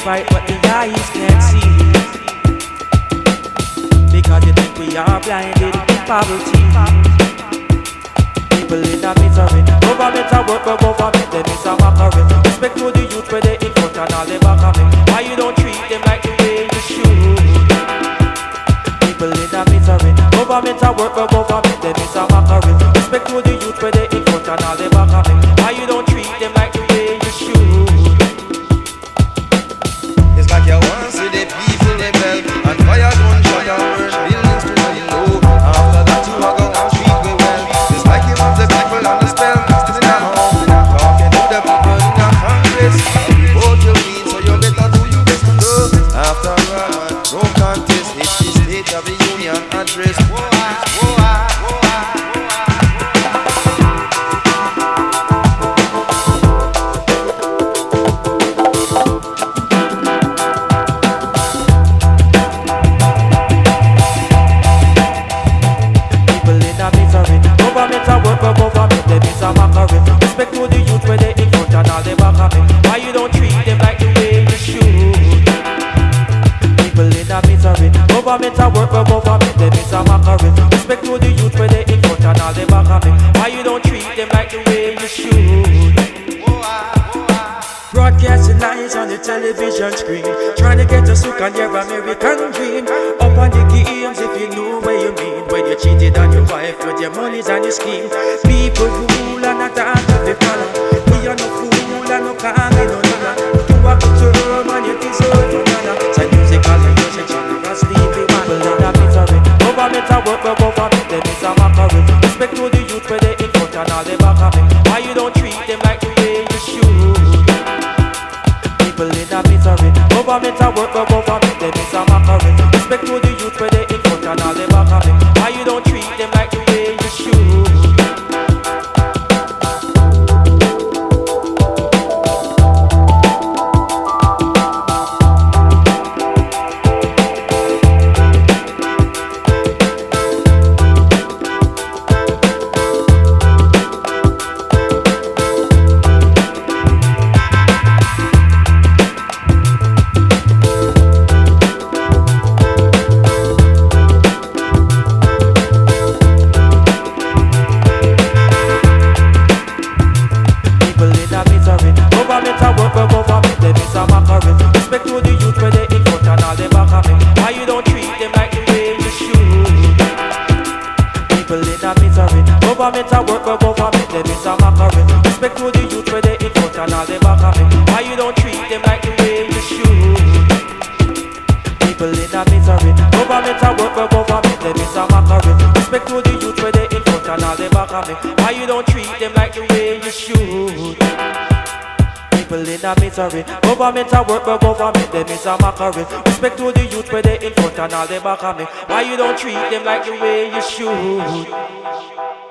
despite what the eyes can't see. Because you think we are blinded in poverty. People in a misery. Government a work, but government them is a mockery. Respect to the youth where they in front and all they back of me. Why you don't treat them like the way you should? People in a misery. Government a work, but government them is a mockery. Respect to the youth where they in front and all they back of me. Why you don't treat them like the way you should? It's like you want to see the people rebel and fire gunshot and burn buildings to the low. After that you are gonna treat me well. It's like you want the people on the spell sitting at home talking to the people in the Congress. Vote you need, so you better do your best to go. After all, no contest, it's the State of the Union address. Government a work, but government them is a mockery. Respect to the youth where they in front and all they back of me. Why you don't treat them like the way you should? People in a misery. Government a work, but government them is a mockery. Respect to the youth where they in front and all they back of me. Why you don't treat them like the way you should? Broadcasting lies on the television screen, trying to get us hooked on your American dream. Up on the games if you know what you mean. When you cheated on your wife with your monies and your scheme. People rule and not out of the color. We are no fool and no calm in no nana. You have to term and you deserve no nana. Say music all the music, you sleep the people in a misery. Government a work, but government them is a mockery. Respect to the youth where they in front and all they back of me. Why you don't treat them like the way you should? People in a misery. Government a work, but government them is a mockery. Respect to the youth where they in front and all they back of me. Why you don't treat them like the way you should? Government a work, but government them is a mockery. Respect to the youth where they in front and all they back of me. Why you don't treat them like the way you should? People in a misery. Government a work, but government them is a mockery. Respect to the youth where they in front and all they back of me. Why you don't treat them like the way you should? People in a misery. Government a work, but government them is a mockery. Respect to the youth where they in front and all they back of me. Why you don't treat them like the way you should? People in a misery. Government a work, but government them is a mockery. Respect to the youth where they in front and all they back of me. Why you don't treat them like the way you should?